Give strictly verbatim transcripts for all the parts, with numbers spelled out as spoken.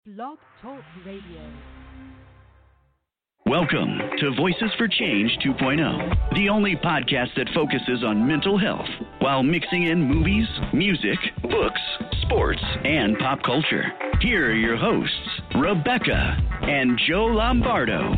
Blog Talk Radio. Welcome to Voices for Change 2.0, the only podcast that focuses on mental health while mixing in movies, music, books, sports, and pop culture. Here are your hosts, Rebecca and Joe Lombardo.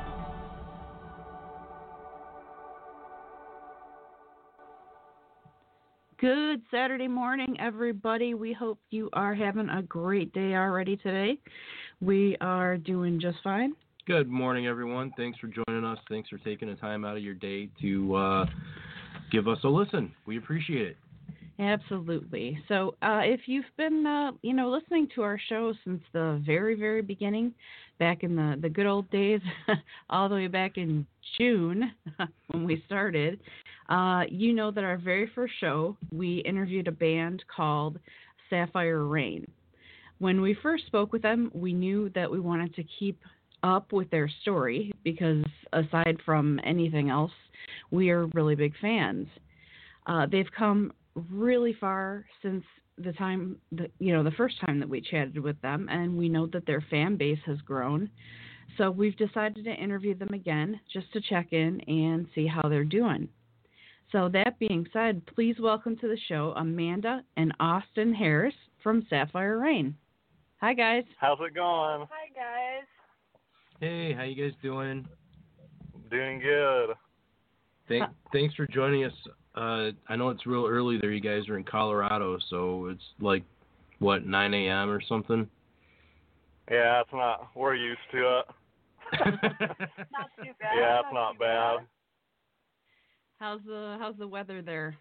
Good Saturday morning, everybody. We hope you are having a great day already today. We are doing just fine. Good morning, everyone. Thanks for joining us. Thanks for taking the time out of your day to uh, give us a listen. We appreciate it. Absolutely. So uh, if you've been, uh, you know, listening to our show since the very, very beginning, back in the, the good old days, all the way back in June when we started, uh, you know that our very first show, we interviewed a band called Sapphire Rain. When we first spoke with them, we knew that we wanted to keep up with their story because aside from anything else, we are really big fans. Uh, they've come really far since the time that, you know, the first time that we chatted with them, and we know that their fan base has grown. So we've decided to interview them again just to check in and see how they're doing. So that being said, please welcome to the show Amanda and Austin Harris from Sapphire Rain. Hi, guys. How's it going? Hi, guys. Hey, how you guys doing? Doing good. Thank, thanks for joining us. Uh, I know it's real early there. You guys are in Colorado, so it's like, what, nine a.m. or something? Yeah, it's not. We're used to it. Not too bad. Yeah, it's not, not bad. bad. How's the how's the weather there?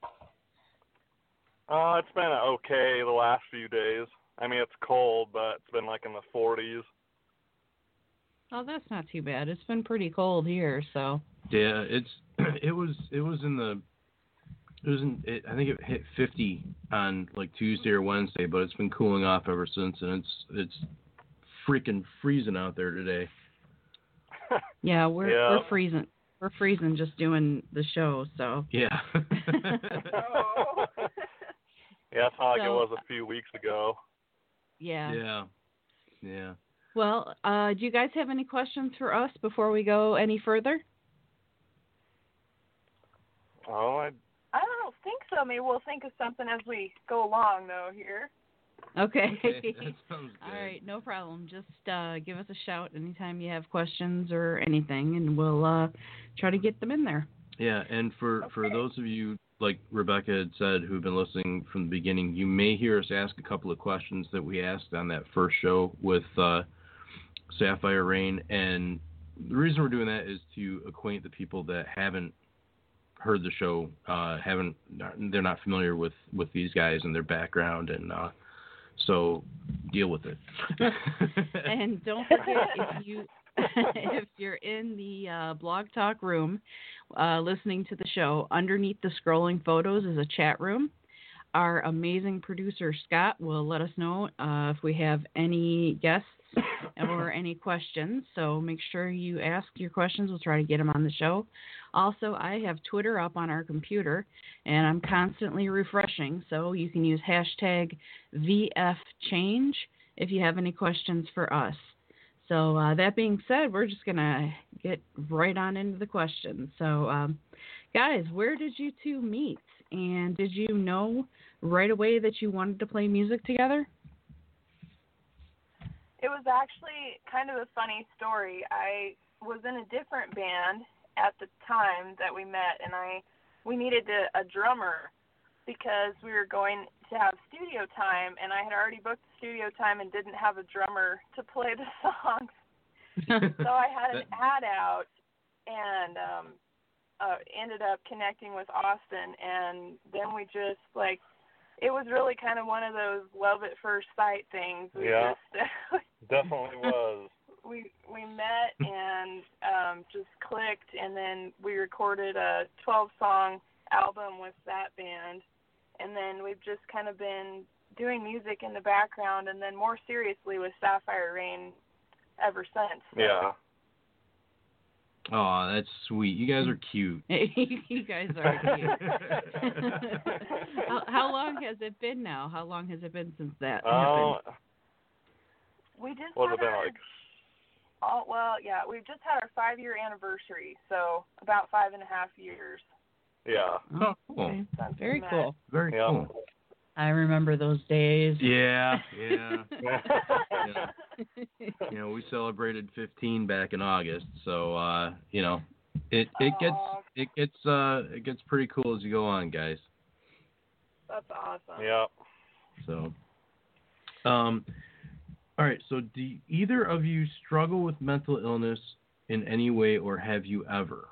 Uh, it's been okay the last few days. I mean, it's cold, but it's been like in the forties. Oh, that's not too bad. It's been pretty cold here, so. Yeah, it's it was it was in the it was in it, I think it hit fifty on like Tuesday or Wednesday, but it's been cooling off ever since, and it's it's freaking freezing out there today. Yeah, we're yeah. we're freezing. We're freezing just doing the show, so. Yeah. Oh. Yeah, it's not like So, it was a few weeks ago. Yeah. Yeah. Yeah. Well, uh, do you guys have any questions for us before we go any further? Oh, I, I don't think so. Maybe we'll think of something as we go along, though, here. Okay. Okay, that sounds good. All right, no problem. Just uh, give us a shout anytime you have questions or anything, and we'll uh, try to get them in there. Yeah, and for, Okay. for those of you, like Rebecca had said, who've been listening from the beginning, you may hear us ask a couple of questions that we asked on that first show with uh, Sapphire Rain, and the reason we're doing that is to acquaint the people that haven't heard the show, uh, haven't they're not familiar with, with these guys and their background, and uh, so deal with it. And don't forget, if you if you're in the uh, Blog Talk room uh, listening to the show, underneath the scrolling photos is a chat room. Our amazing producer Scott will let us know uh, if we have any guests or any questions. So make sure you ask your questions. We'll try to get them on the show. Also, I have Twitter up on our computer, and I'm constantly refreshing. So you can use hashtag V F Change if you have any questions for us. So uh, that being said, we're just going to get right on into the questions. So, um, guys, where did you two meet? And did you know right away that you wanted to play music together? It was actually kind of a funny story. I was in a different band at the time that we met, and I we needed a, a drummer because we were going to have studio time, and I had already booked studio time and didn't have a drummer to play the songs. So I had an ad out and um, uh, ended up connecting with Austin, and then we just, like, it was really kind of one of those love at first sight things. We Yeah. just, definitely was. we we met and um, just clicked, and then we recorded a twelve-song album with that band, and then we've just kind of been doing music in the background, and then more seriously with Sapphire Rain ever since. Yeah. Oh, that's sweet. You guys are cute. You guys are cute. how, how long has it been now? How long has it been since that Oh, happened? We just What had has it been our, like? oh, well, yeah, we've just had our five-year anniversary, so about five and a half years. Yeah. Oh, cool. Okay. since we Very met. cool. Very Yeah. cool. I remember those days. Yeah, yeah. Yeah. You know, we celebrated fifteen back in August, so uh, you know, it it gets Aw. it gets uh it gets pretty cool as you go on, guys. That's awesome. Yeah. So, um, all right. So, do either of you struggle with mental illness in any way, or have you ever?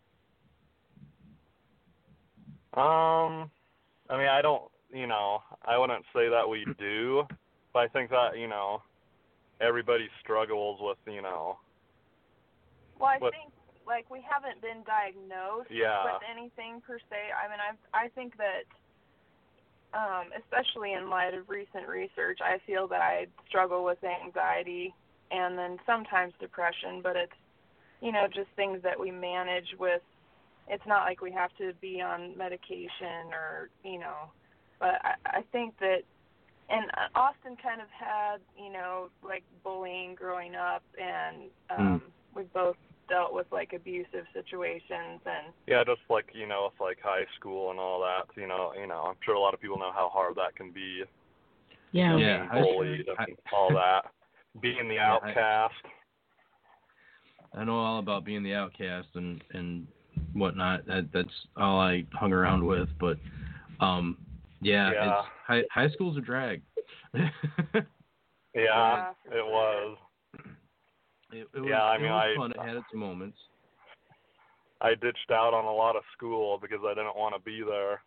Um, I mean, I don't, you know, I wouldn't say that we do, but I think that, you know, everybody struggles with, you know, Well, I But- think like we haven't been diagnosed Yeah. with anything per se. I mean, I I think that, um, especially in light of recent research, I feel that I struggle with anxiety and then sometimes depression, but it's, you know, just things that we manage with. It's not like we have to be on medication or, you know, but I, I think that, and Austin kind of had, you know, like bullying growing up, and um, Mm. we've both dealt with like abusive situations, and yeah, just like, you know, with like high school and all that, you know, you know, I'm sure a lot of people know how hard that can be, Yeah. Yeah, being high school- bullied high- and all that, being the Yeah, I- outcast. I know all about being the outcast and and whatnot. That that's all I hung around with. But um, yeah, Yeah. it's high high school's a drag. Yeah, Yeah, for it sure. was. It, it was, Yeah, I it mean, was I- fun. It had its moments. I ditched out on a lot of school because I didn't want to be there.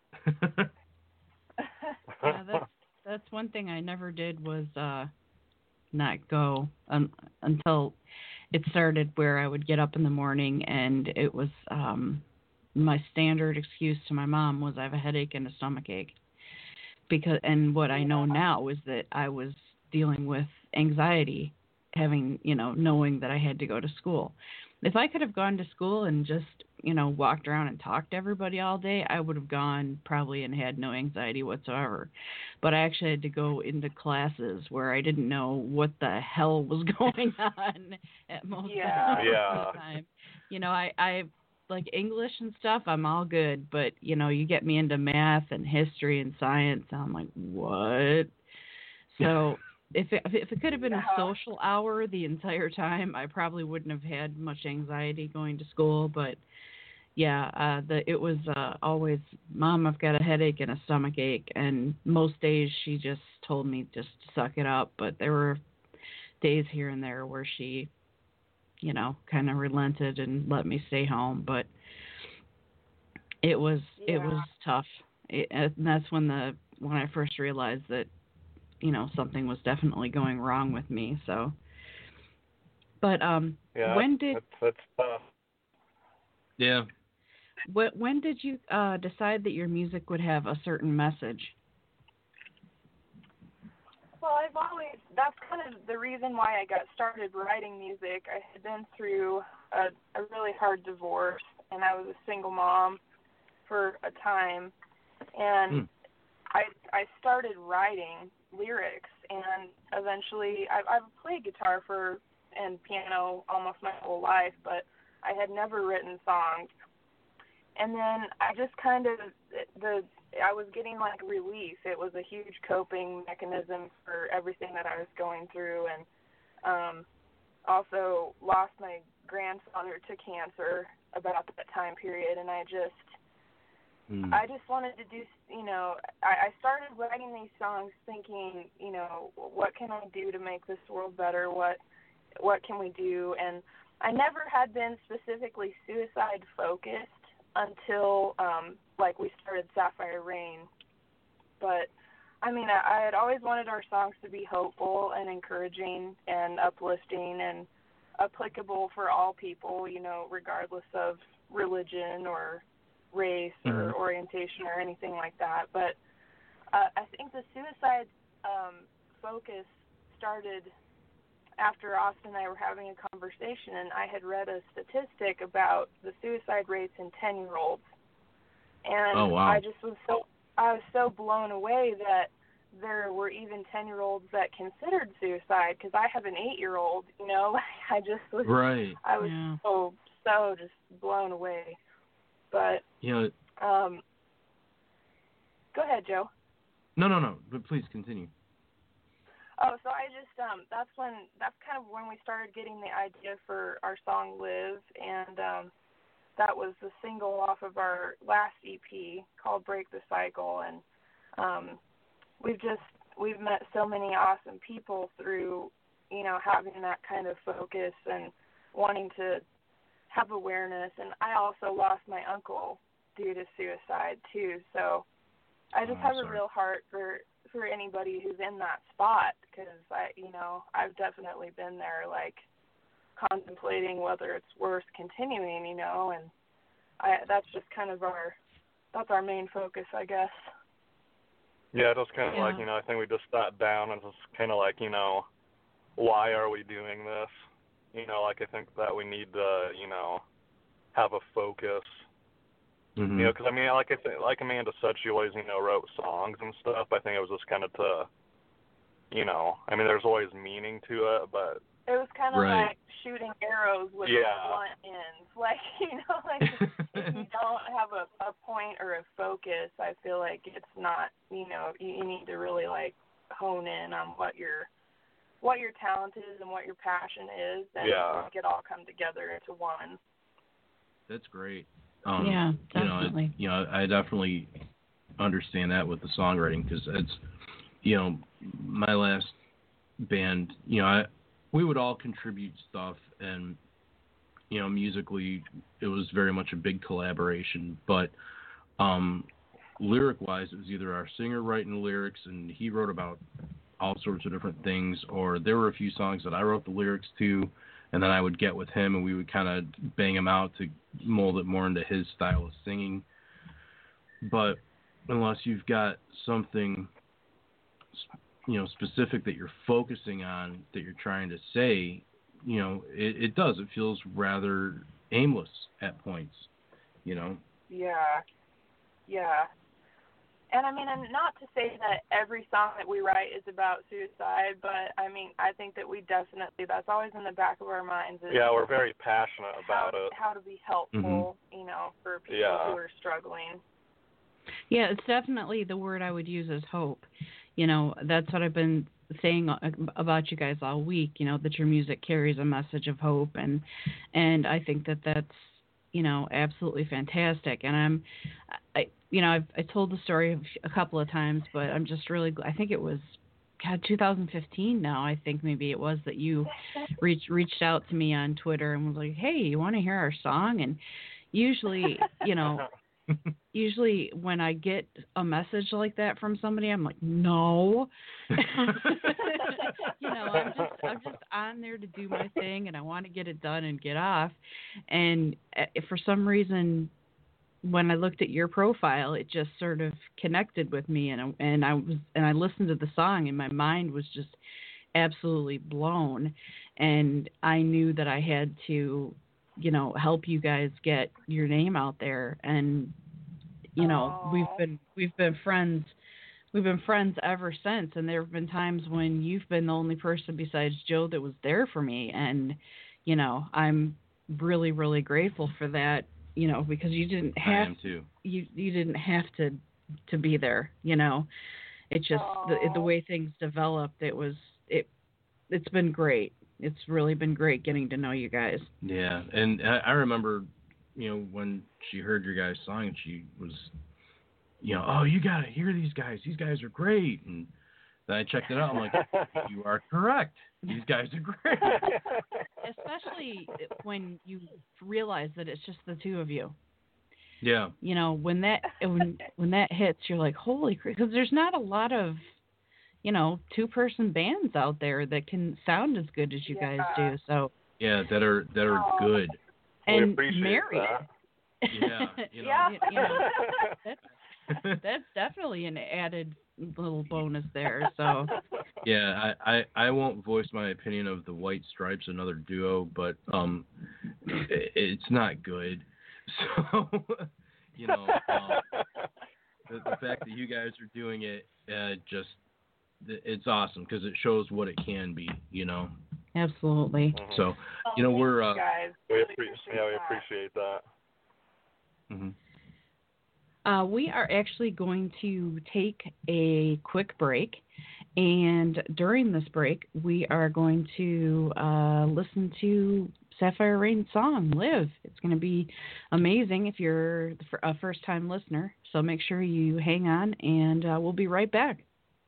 Yeah, that's that's one thing I never did was uh not go um, until it started, where I would get up in the morning and it was um my standard excuse to my mom was I have a headache and a stomach ache. Because and what I know now is that I was dealing with anxiety, having, you know, knowing that I had to go to school. If I could have gone to school and just, you know, walked around and talked to everybody all day, I would have gone probably and had no anxiety whatsoever. But I actually had to go into classes where I didn't know what the hell was going on at most Yeah. of Yeah. the time. You know, I, I like English and stuff, I'm all good, but you know, you get me into math and history and science, and I'm like, what? So if it, if it could have been a Yeah. social hour the entire time, I probably wouldn't have had much anxiety going to school. But yeah, uh, the it was uh, always, Mom, I've got a headache and a stomach ache, and most days she just told me just to suck it up. But there were days here and there where she, you know, kind of relented and let me stay home. But it was it Yeah. was tough, it, and that's when the when I first realized that, you know, something was definitely going wrong with me. So, but um, Yeah, when did it's, it's tough. Yeah. what when did you uh, decide that your music would have a certain message? Well, I've always, that's kind of the reason why I got started writing music. I had been through a, a really hard divorce, and I was a single mom for a time, and Hmm. I I started writing lyrics, and eventually, I, I've played guitar for and piano almost my whole life, but I had never written songs. And then I just kind of, the I was getting like relief. It was a huge coping mechanism for everything that I was going through, and um, also lost my grandfather to cancer about that time period, and I just, Hmm. I just wanted to do, you know, I, I started writing these songs thinking, you know, what can I do to make this world better? What, what can we do? And I never had been specifically suicide focused until, um, like, we started Sapphire Rain. But, I mean, I, I had always wanted our songs to be hopeful and encouraging and uplifting and applicable for all people, you know, regardless of religion or race or Mhm. orientation or anything like that. But uh, I think the suicide um, focus started after Austin and I were having a conversation, and I had read a statistic about the suicide rates in ten-year-olds. And Oh, wow. I just was so I was so blown away that there were even ten-year-olds that considered suicide, because I have an eight-year-old, you know. I just was, right. I was Yeah. so, so just blown away. But, You know, um, go ahead, Joe. no, no, no, but please continue. Oh, so I just, um, that's when, that's kind of when we started getting the idea for our song Live, and um, that was the single off of our last E P called Break the Cycle, and um, we've just, we've met so many awesome people through, you know, having that kind of focus and wanting to have awareness, and I also lost my uncle due to suicide, too, so I just Oh, have sorry. a real heart for for anybody who's in that spot, because I, you know, I've definitely been there, like, contemplating whether it's worth continuing, you know, and I that's just kind of our, that's our main focus, I guess. Yeah, just kind of Yeah. like, you know, I think we just sat down and just kind of like, you know, why are we doing this? You know, like I think that we need to, you know, have a focus. Mm-hmm. You know, because I mean, like I think, like Amanda said, she always, you know, wrote songs and stuff. I think it was just kind of to, you know, I mean, there's always meaning to it, but It was kind of Right. like shooting arrows with Yeah. blunt ends. Like, you know, like if you don't have a, a point or a focus, I feel like it's not, you know, you, you need to really like hone in on what your what your talent is and what your passion is, and Yeah. make it all come together into one. That's great. Um, Yeah, you know, definitely. it- you know, I definitely understand that with the songwriting, because it's, you know, my last band, you know, I, we would all contribute stuff, and, you know, musically it was very much a big collaboration, but um, lyric-wise, it was either our singer writing the lyrics, and he wrote about all sorts of different things, or there were a few songs that I wrote the lyrics to, and then I would get with him and we would kind of bang them out to mold it more into his style of singing. But unless you've got something, you know, specific that you're focusing on, that you're trying to say, you know, it, it does. It feels rather aimless at points, you know. Yeah, yeah. And I mean, and not to say that every song that we write is about suicide, but I mean, I think that we definitely, that's always in the back of our minds. Is yeah, we're very passionate how, about it. how to be helpful, Mm-hmm. you know, for people Yeah. who are struggling. Yeah, it's definitely the word I would use is hope. You know, that's what I've been saying about you guys all week, you know, that your music carries a message of hope, and and I think that that's, you know, absolutely fantastic. And I'm I you know, I've I told the story a couple of times, but I'm just really I think it was God, two thousand fifteen now, I think maybe it was, that you reached reached out to me on Twitter and was like, "Hey, you want to hear our song?" And usually, you know, usually when I get a message like that from somebody, I'm like, no. You know, I'm just I'm just on there to do my thing, and I want to get it done and get off. And uh, for some reason, when I looked at your profile, it just sort of connected with me, and I, and I was and I listened to the song, and my mind was just absolutely blown, and I knew that I had to, you know, help you guys get your name out there. And you know, Aww. we've been we've been friends we've been friends ever since, and there have been times when you've been the only person besides Joe that was there for me, and you know, I'm really really grateful for that, you know, because you didn't I have am too. you you didn't have to to be there, you know. It just the, the Aw. way things developed, it was it it's been great. It's really been great getting to know you guys. Yeah, and I, I remember, you know, when she heard your guys' song, and she was, you know, oh, you gotta hear these guys. These guys are great. And then I checked it out. I'm like, you are correct. These guys are great. Especially when you realize that it's just the two of you. Yeah. You know, when that when when that hits, you're like, holy crap! Because there's not a lot of, you know, two-person bands out there that can sound as good as you guys Yeah. do. So Yeah, that are that are Oh. good. We and appreciate married. that. Yeah, you know. Yeah. You- you know, that's that's definitely an added little bonus there. So Yeah, I, I, I won't voice my opinion of the White Stripes, another duo, but um, it, it's not good. So, you know, um, the, the fact that you guys are doing it uh, just it's awesome because it shows what it can be, you know. Absolutely. Mhm. So, you know, Thank we're uh, guys. We Really appre- appreciate yeah, we that. appreciate that. mhm. Uh, we are actually going to take a quick break. And during this break, we are going to uh, listen to Sapphire Rain's song, Live. It's going to be amazing if you're a first-time listener. So make sure you hang on, and uh, we'll be right back.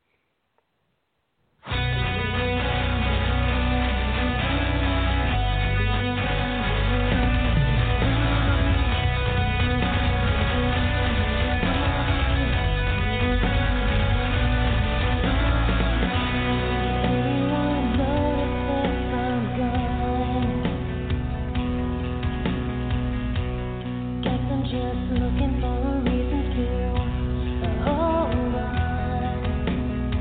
Just looking for a reason to hold on.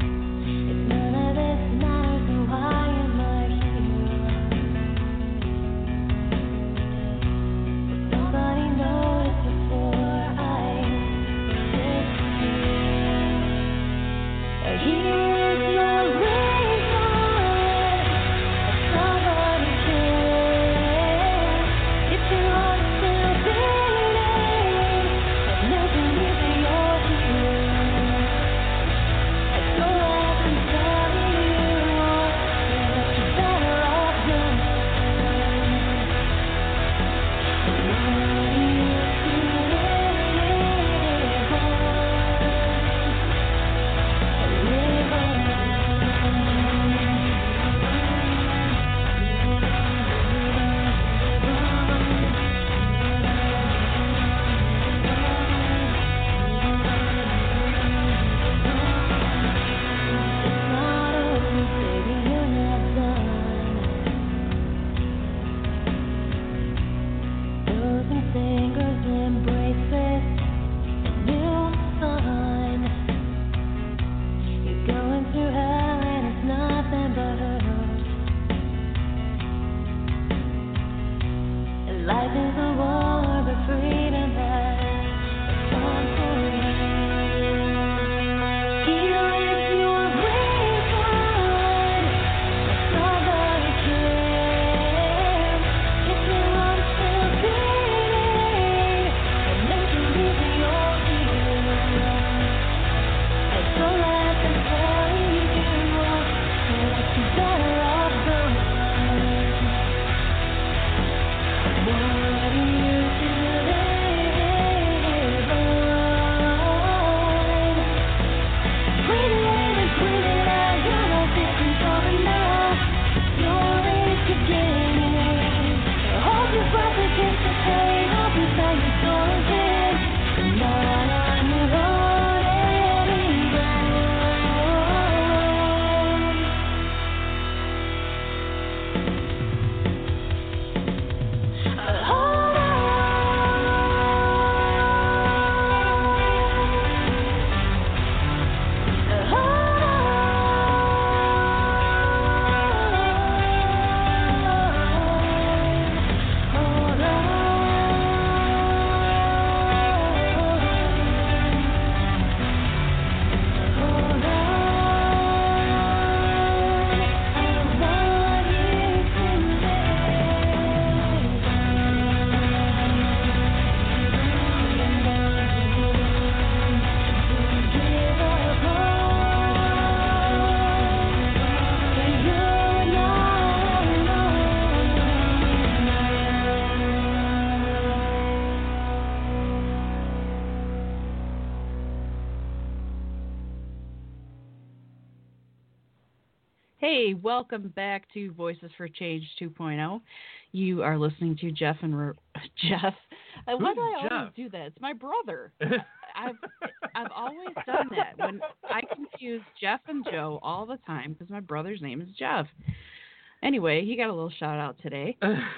Hey, welcome back to Voices for Change two point oh. You are listening to Jeff and Ro- Jeff. Uh, Why do I Jeff? always do that? It's my brother. I've I've always done that. When I confuse Jeff and Joe all the time because my brother's name is Jeff. Anyway, he got a little shout out today.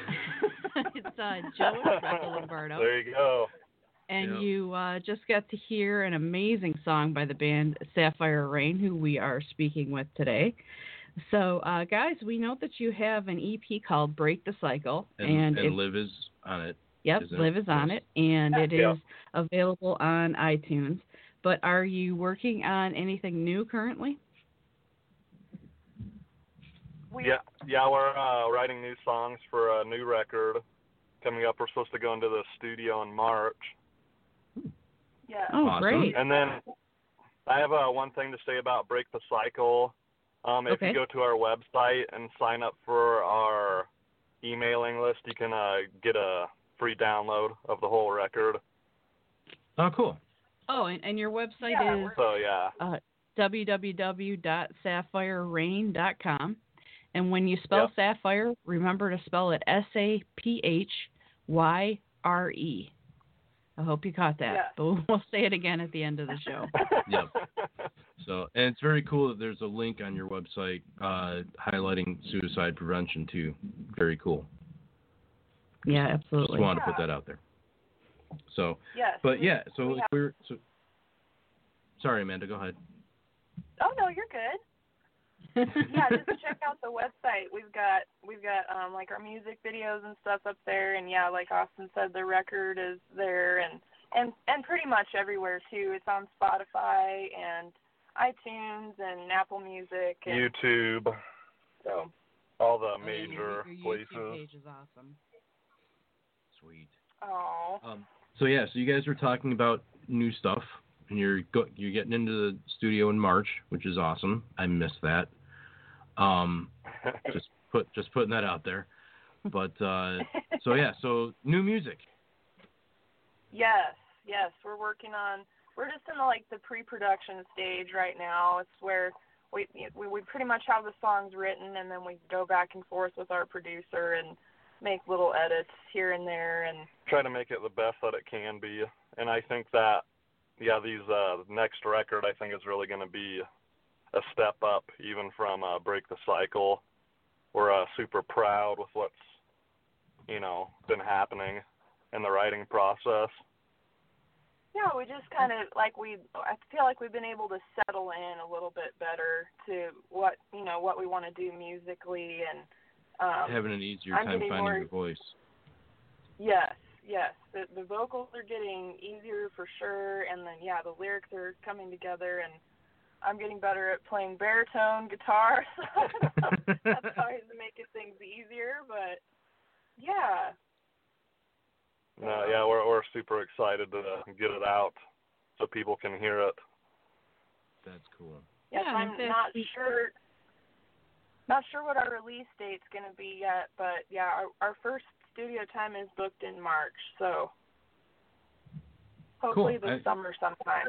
It's uh, Joe and Rebecca Lombardo. There you go. And Yep. you uh, just got to hear an amazing song by the band Sapphire Rain, who we are speaking with today. So, uh, guys, we know that you have an E P called Break the Cycle. And, And, and it's, Liv is on it. yep, isn't Liv it? is on Yes. it, and it Yeah. is available on iTunes. But are you working on anything new currently? we Yeah, yeah, we're uh, writing new songs for a new record coming up. We're supposed to go into the studio in March. yeah. Oh, Awesome. great. And then I have uh, one thing to say about Break the Cycle. Um, if Okay. you go to our website and sign up for our emailing list, you can uh, get a free download of the whole record. Oh, cool. Oh, and, and your website Yeah, is we're- So, yeah. uh, w w w dot sapphire rain dot com. And when you spell Yep. Sapphire, remember to spell it S A P H Y R E. I hope you caught that, Yeah. but we'll say it again at the end of the show. Yep. So, and it's very cool that there's a link on your website uh, highlighting suicide prevention too. Very cool. Yeah, Just absolutely. wanted to put that out there. So, Yes. but we- yeah, so we have- we're so. Sorry, Amanda. Go ahead. Oh no, you're good. Yeah, just check out the website. We've got we've got um like our music videos and stuff up there, and yeah, like Austin said, the record is there, and and and pretty much everywhere too. It's on Spotify and iTunes and Apple Music. And YouTube, So all the Oh, yeah, major your, your places. YouTube page is awesome. Sweet. oh Um, so yeah, so you guys were talking about new stuff, and you're go- you're getting into the studio in March, which is awesome. I missed that. Um, just put just putting that out there. But uh, so yeah, so new music. yes, yes, we're working on. We're just in the like the pre-production stage right now. It's where we we we pretty much have the songs written, and then we go back and forth with our producer and make little edits here and there. And Try to make it the best that it can be. And I think that, yeah, these uh, next record, I think, is really going to be a step up even from uh, Break the Cycle. We're uh, super proud with what's, you know, been happening in the writing process. yeah, we just kind of like we. I feel like we've been able to settle in a little bit better to what you know what we want to do musically, and um, Having an easier I'm time getting finding more- your voice. Yes, yes. The the vocals are getting easier for sure, and then yeah, the lyrics are coming together, and I'm getting better at playing baritone guitar. So that's always making things easier, but yeah. No, yeah, we're we're super excited to get it out so people can hear it. That's cool. Yes, Yeah, I'm in fact, not we- sure. Not sure what our release date's going to be yet, but yeah, our, our first studio time is booked in March, so hopefully Cool. this I- summer sometime.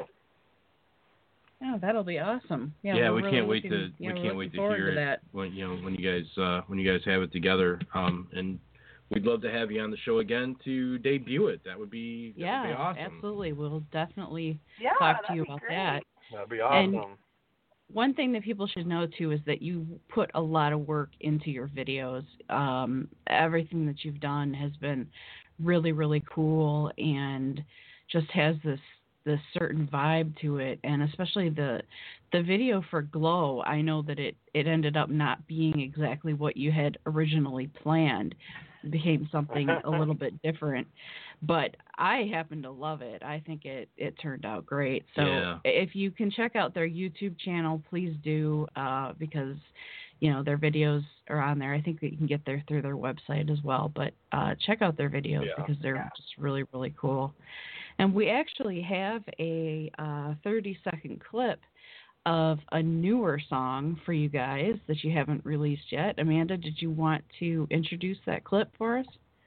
Oh, that'll be awesome. Yeah, Yeah, we're we really can't wait looking- to yeah, we we're can't wait looking to forward hear to it that. when you know when you guys uh, when you guys have it together. Um, and we'd love to have you on the show again to debut it. That would be that Yeah, would be awesome. absolutely. We'll definitely Yeah, talk to that'd you be about great. that. That'd be And- awesome. One thing that people should know too is that you put a lot of work into your videos. Um, everything that you've done has been really, really cool and just has this this certain vibe to it. And especially the the video for Glow, I know that it it ended up not being exactly what you had originally planned. It became something a little bit different. But I happen to love it. I think it, it turned out great. So Yeah. if you can check out their YouTube channel, please do, uh, because, you know, their videos are on there. I think that you can get there through their website as well. But uh, check out their videos Yeah. because they're Yeah. just really, really cool. And we actually have a uh, thirty-second clip of a newer song for you guys that you haven't released yet. Amanda, did you want to introduce that clip for us?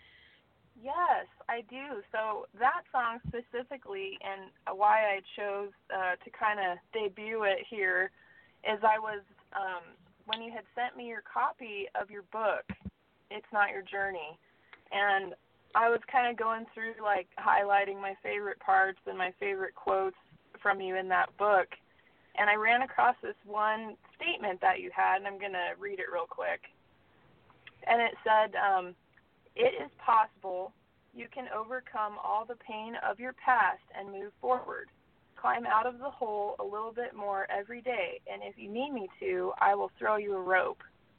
Yes, I do. So that song specifically, and why I chose uh, to kind of debut it here, is I was um, when you had sent me your copy of your book, It's Not Your Journey, and I was kind of going through like highlighting my favorite parts and my favorite quotes from you in that book, and I ran across this one statement that you had, and I'm going to read it real quick. And it said, um, it is possible you can overcome all the pain of your past and move forward. Climb out of the hole a little bit more every day, and if you need me to, I will throw you a rope.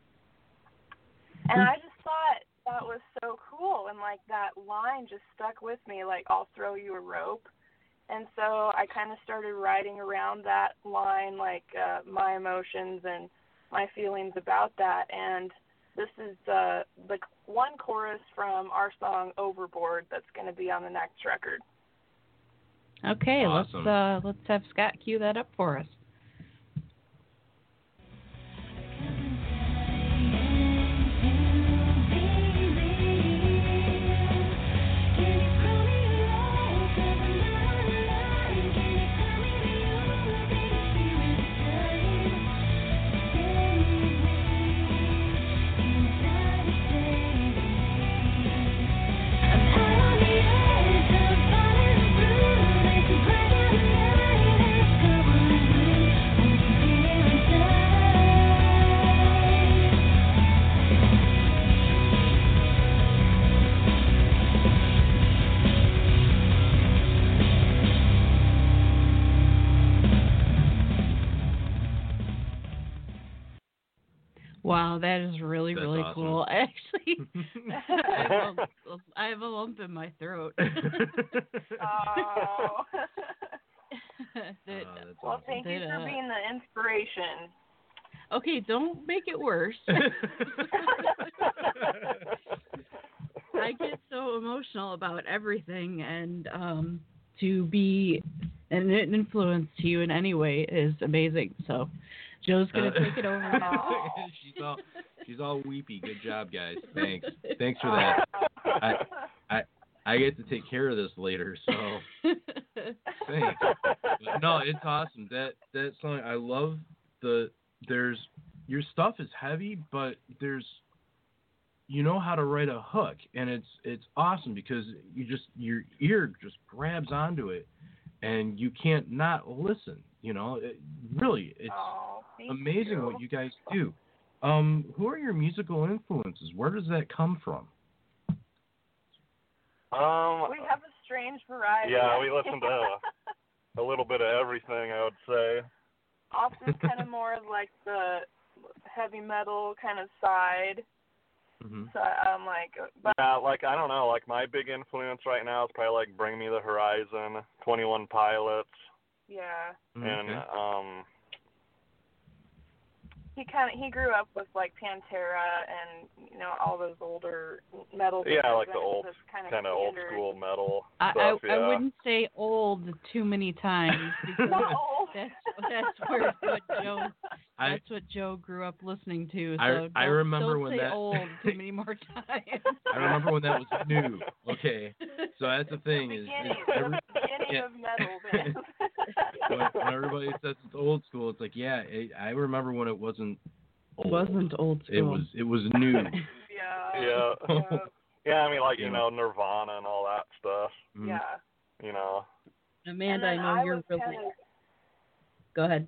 And I just thought that was so cool, and like that line just stuck with me, like, I'll throw you a rope. And so I kind of started writing around that line, like uh, my emotions and my feelings about that. And this is uh, the one chorus from our song Overboard that's going to be on the next record. Okay, Awesome. let's uh, let's have Scott cue that up for us. Wow, that is really, That's really awesome. cool. Actually, I, have a, I have a lump in my throat. Oh. That- Oh, that's Well, awesome. thank you That, for uh, being the inspiration. okay, don't make it worse. I get so emotional about everything, and um, to be an influence to you in any way is amazing. So, Joe's gonna Uh, take it over now. she's all she's all weepy. Good job, guys. Thanks. Thanks for that. I I I get to take care of this later, so thanks. But no, it's awesome. That that song, I love the there's your stuff is heavy, but there's you know how to write a hook, and it's it's awesome because you just your ear just grabs onto it, and you can't not listen. You know, it, really, it's Oh, thank amazing you. what you guys do. Um, who are your musical influences? Where does that come from? Um, We have a strange variety. yeah, we listen to a little bit of everything, I would say. Austin's kind of more of like the heavy metal kind of side. Mm-hmm. So I'm like, but Yeah, like, I don't know, like, my big influence right now is probably, like, Bring Me the Horizon, twenty-one Pilots, yeah, and, Okay. um, he kind of he grew up with like Pantera and you know all those older metal. yeah, bands, like the and old, it's kind of kind of old school metal I, stuff, I, yeah. I wouldn't say old too many times because Not old. that's that's where what Joe I that's what Joe grew up listening to. So I- don't, I remember don't when say that- old too many more times. I remember when that was new. Okay, so that's the thing is, is beginning, every, the beginning yeah. of metal bands. when, when everybody says it's old school, it's like yeah, it, I remember when it wasn't old. Wasn't old school. It was it was new. yeah. Yeah. Yeah. Yeah, I mean, like, you Yeah. know, Nirvana and all that stuff, Mhm. Yeah. you know. Amanda, I And then know I you're was really. kind of, Go ahead.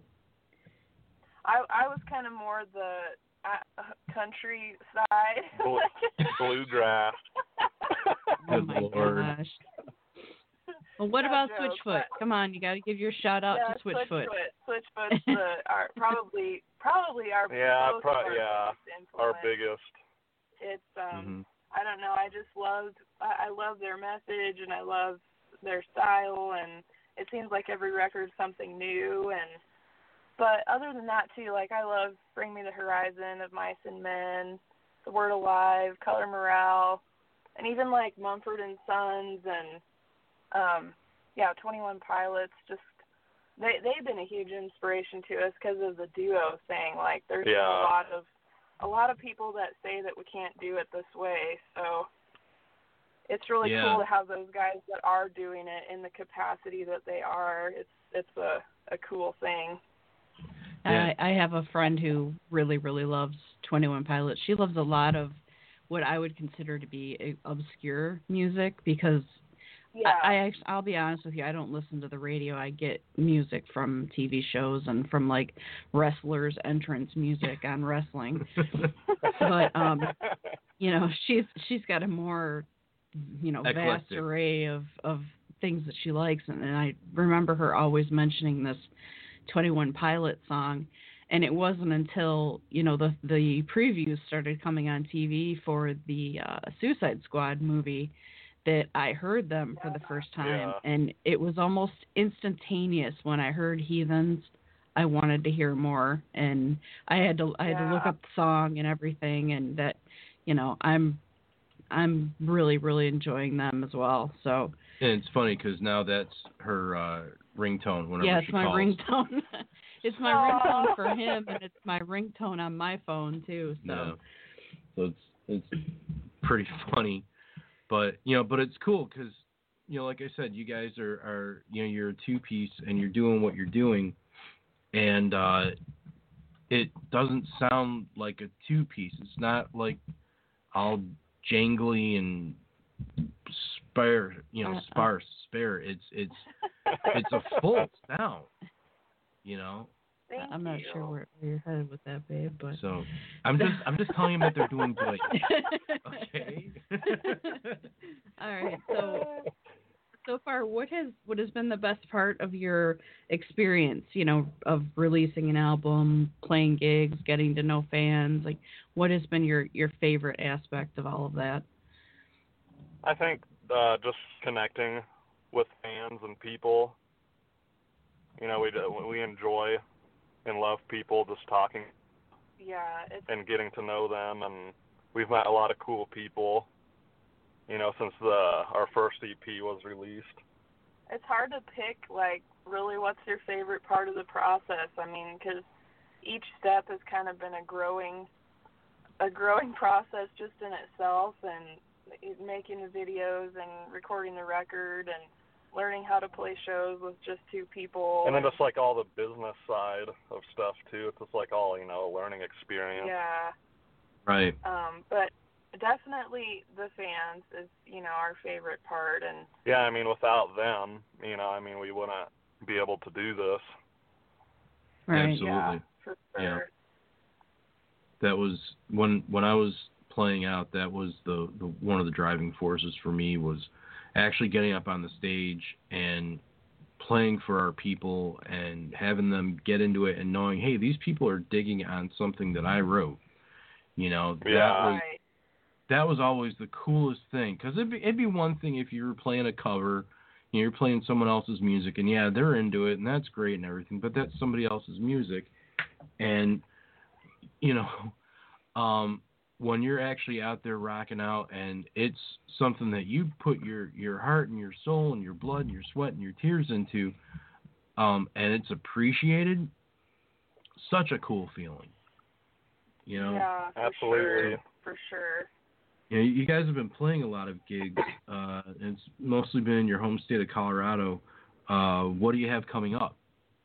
I I was kind of more the uh, country side. Blue, bluegrass. Oh Good my Lord. gosh. Well, what No about joke, Switchfoot? but- Come on, you got to give your shout out yeah, to Switchfoot. Switchfoot. Switchfoot's the our probably probably our Yeah, both pro- of our yeah, biggest Our influence. biggest. It's um Mhm. I don't know, I just loved I, I love their message and I love their style, and it seems like every record's something new. And but other than that too, like I love Bring Me the Horizon, Of Mice and Men, The Word Alive, Color Morale, and even like Mumford and Sons and um yeah, twenty-one Pilots. Just they they've been a huge inspiration to us because of the duo thing. Like there's been Yeah. a lot of a lot of people that say that we can't do it this way. So it's really Yeah. cool to have those guys that are doing it in the capacity that they are. It's it's a a cool thing. Yeah. I, I have a friend who really, really loves twenty-one Pilots. She loves a lot of what I would consider to be a, obscure music because Yeah. I, I actually, I'll be honest with you, I don't listen to the radio. I get music from T V shows and from like wrestlers' entrance music on wrestling. But um, you know, she's she's got a more, you know, vast Eclectic. array of of things that she likes, and, and I remember her always mentioning this twenty-one Pilot song. And it wasn't until, you know, the the previews started coming on T V for the uh, Suicide Squad movie that I heard them for the first time. Yeah. And it was almost instantaneous when I heard Heathens. I wanted to hear more, and I had to I had to look Yeah. up the song and everything, and that, you know, I'm I'm really really enjoying them as well. So And it's funny because now that's her uh, ringtone whenever yeah, she it's my calls. ringtone. It's my Aw. ringtone for him, and it's my ringtone on my phone too. So Yeah. So it's it's pretty funny, but you know, but it's cool because you know, like I said, you guys are, are you know, you're a two piece and you're doing what you're doing, and uh, it doesn't sound like a two piece. It's not like all jangly and spare, you know, Uh-uh. sparse, spare. It's it's it's a full sound, you know. Thank I'm not you. sure where, where you're headed with that, babe, but So I'm just I'm just telling them that they're doing good. Okay. All right. So so far, what has what has been the best part of your experience? You know, of releasing an album, playing gigs, getting to know fans. Like, what has been your your favorite aspect of all of that? I think uh, just connecting with fans and people. You know, we do- we enjoy and love people, just talking Yeah, it's and getting to know them, and we've met a lot of cool people. You know, since the our first E P was released. it's hard to pick, like, really what's your favorite part of the process. I mean, because each step has kind of been a growing, a growing process just in itself, and making the videos and recording the record and learning how to play shows with just two people. And then just like all the business side of stuff too. It's just like all, you know, a learning experience. Yeah, Right. um, but definitely the fans is, you know, our favorite part, and Yeah, I mean, without them, you know, I mean, we wouldn't be able to do this. Right. Absolutely. yeah, for sure. Yeah. That was when when I was playing out. That was the, the one of the driving forces for me was actually getting up on the stage and playing for our people and having them get into it and knowing, hey, these people are digging on something that I wrote. You know, that Yeah. was Right. that was always the coolest thing, because it'd be, it'd be one thing if you were playing a cover, you know, you're playing someone else's music, and yeah, they're into it, and that's great and everything, but that's somebody else's music, and, you know, um, when you're actually out there rocking out, and it's something that you put your, your heart and your soul and your blood and your sweat and your tears into, um, and it's appreciated, such a cool feeling, you know? Yeah, for Absolutely. sure. For sure. You know, you guys have been playing a lot of gigs. Uh, and it's mostly been in your home state of Colorado. Uh, what do you have coming up?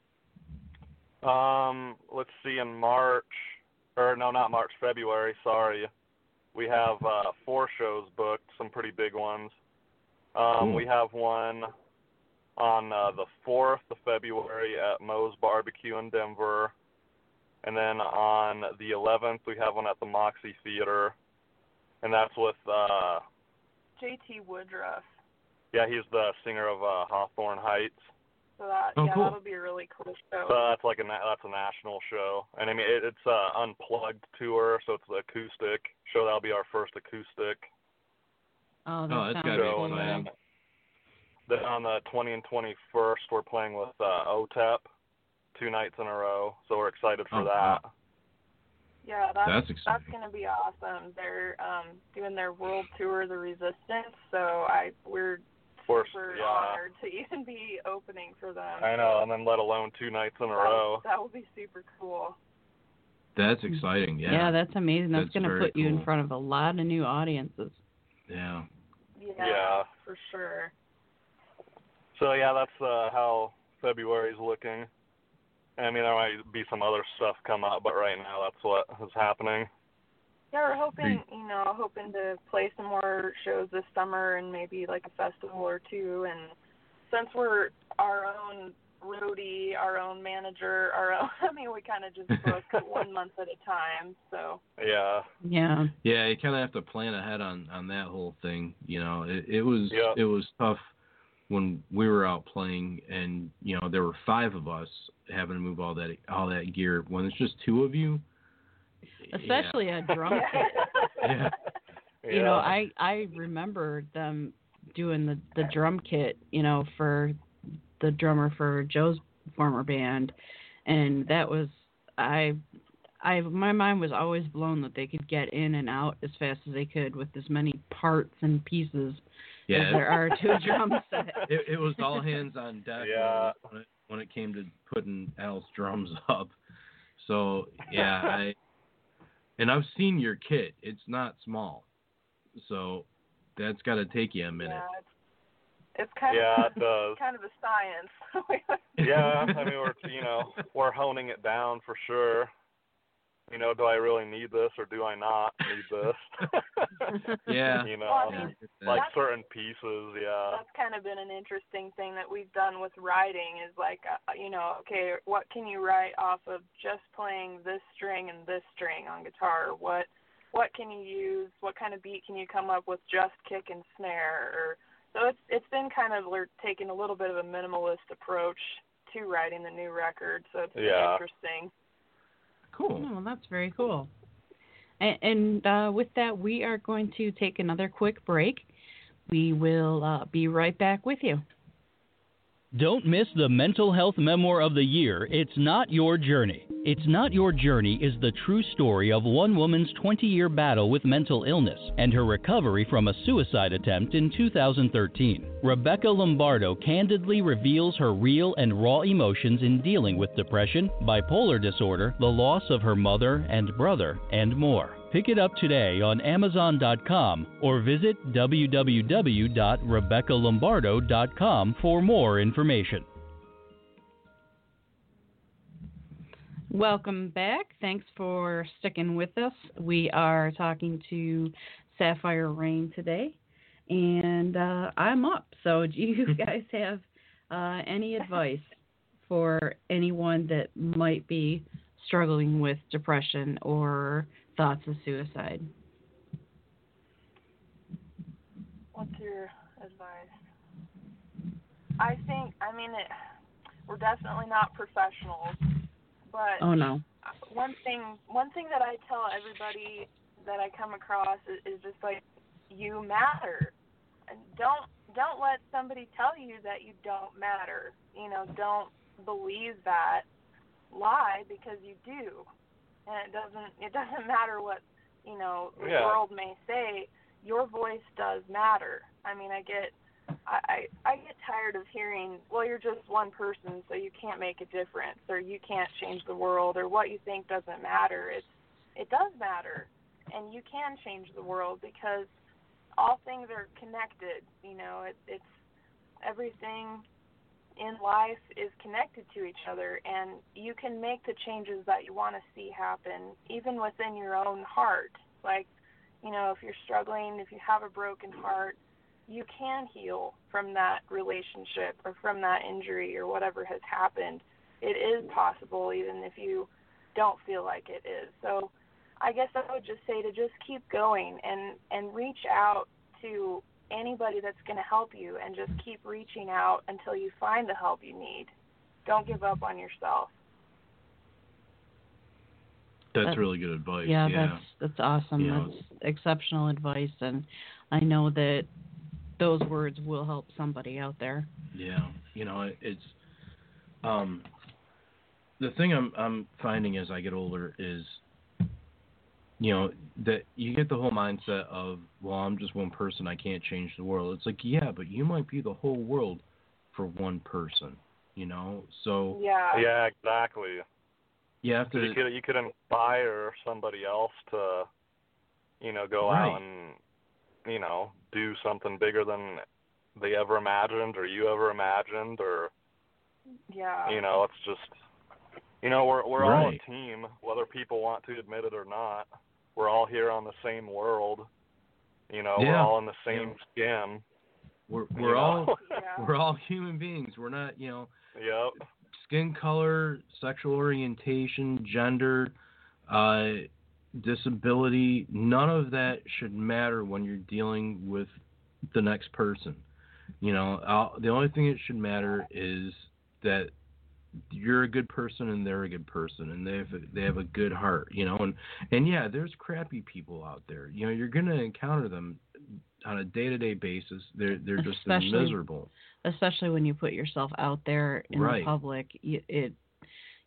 Um, let's see, in March, or no, not March, February, sorry. We have uh, four shows booked, some pretty big ones. Um, Cool. We have one on uh, the fourth of February at Moe's Barbecue in Denver. And then on the eleventh, we have one at the Moxie Theater. And that's with, uh, J T Woodruff. yeah, he's the singer of uh, Hawthorne Heights. So that, Oh, yeah, cool. that'll be a really cool show. So that's like a na- that's a national show, and I mean it, it's a unplugged tour, so it's the acoustic show. That'll be our first acoustic Oh, that Oh, that's sounds gotta be show, cool. and exciting. then then on the twentieth and twenty-first we're playing with uh, O T E P two nights in a row, so we're excited for Oh, that. wow. Yeah, that's That's that's, exciting. gonna be awesome. They're um, doing their world tour, The Resistance. So I we're We're- super yeah. honored to even be opening for them. I know, and then let alone two nights in a that, row. That will be super cool. That's exciting. Yeah. Yeah, that's amazing. That's, That's going to very put you in cool. front of a lot of new audiences. Yeah. Yeah, Yeah. for sure. So yeah, that's uh, how February's looking. I mean, there might be some other stuff come up, but right now that's what is happening. Yeah, we're hoping, you know, hoping to play some more shows this summer and maybe like a festival or two. And since we're our own roadie, our own manager, our own, I mean, we kind of just book one month at a time. So Yeah. Yeah. Yeah, you kind of have to plan ahead on, on that whole thing. You know, it, it was Yeah. it was tough when we were out playing, and you know there were five of us having to move all that all that gear. When it's just two of you, Especially a drum kit. Yeah. Yeah. You know, I I remember them doing the the drum kit, you know, for the drummer for Joe's former band, and that was I. I my mind was always blown that they could get in and out as fast as they could with as many parts and pieces Yeah, as there are to a drum set. It, it was all hands on deck Yeah. when, it, when it came to putting Al's drums up. So yeah, I and I've seen your kit. It's not small, so that's got to take you a minute. Yeah, it's, it's kind Yeah, of it does. kind of a science. Yeah, I mean, we're you know we're honing it down for sure. You know, do I really need this or do I not need this? Yeah. You know, Well, I mean, like that's- certain pieces, yeah. That's kind of been an interesting thing that we've done with writing is like, uh, you know, okay, what can you write off of just playing this string and this string on guitar? What what can you use? What kind of beat can you come up with just kick and snare? Or so it's it's been kind of we're taking a little bit of a minimalist approach to writing the new record. So it's been Yeah. interesting. Cool. Oh, well, that's very cool. And, and uh, with that, we are going to take another quick break. We will uh, be right back with you. Don't miss the Mental Health Memoir of the Year, It's Not Your Journey. It's Not Your Journey is the true story of one woman's twenty-year battle with mental illness and her recovery from a suicide attempt in two thousand thirteen. Rebecca Lombardo candidly reveals her real and raw emotions in dealing with depression, bipolar disorder, the loss of her mother and brother, and more. Pick it up today on Amazon dot com or visit w w w dot rebecca lombardo dot com for more information. Welcome back. Thanks for sticking with us. We are talking to Sapphire Rain today, and uh, I'm up. So do you guys have uh, any advice for anyone that might be struggling with depression or thoughts of suicide? What's your advice? I think, I mean, it, we're definitely not professionals, but Oh, no. one thing, one thing that I tell everybody that I come across is, is just like, you matter. And don't don't let somebody tell you that you don't matter. You know, don't believe that lie because you do. And it doesn't it doesn't matter what, you know, the Yeah. world may say. Your voice does matter. I mean, I get I, I I get tired of hearing, well, you're just one person, so you can't make a difference, or you can't change the world, or what you think doesn't matter. It's it does matter, and you can change the world because all things are connected. You know, it, it's everything in life is connected to each other, and you can make the changes that you want to see happen, even within your own heart. Like, you know, if you're struggling, if you have a broken heart, you can heal from that relationship or from that injury or whatever has happened. It is possible, even if you don't feel like it is. So I guess I would just say to just keep going and, and reach out to anybody that's going to help you, and just keep reaching out until you find the help you need. Don't give up on yourself. That's That- really good advice. Yeah, Yeah. that's that's awesome. You know, That's exceptional advice, and I know that those words will help somebody out there. Yeah, you know, it- it's um the thing I'm I'm finding as I get older is, you know, that you get the whole mindset of, well, I'm just one person, I can't change the world. It's like, yeah, but you might be the whole world for one person, you know? So Yeah. Yeah, exactly. you have 'Cause to you could you could inspire somebody else to, you know, go Right. out and, you know, do something bigger than they ever imagined or you ever imagined, or Yeah. you know, it's just, you know, we're we're all a Right. team, whether people want to admit it or not. We're all here on the same world. You know, we're Yeah. all in the same skin. we're you we're all know? Yeah. we're all human beings. We're not, you know, Yep. skin color, sexual orientation, gender, uh, disability, none of that should matter when you're dealing with the next person. You know, I'll, the only thing that should matter is that you're a good person and they're a good person and they have a, they have a good heart. You know, and and yeah, there's crappy people out there. You know, you're gonna encounter them on a day-to-day basis. They're they're just Especially- miserable. Especially when you put yourself out there in Right. the public, y- it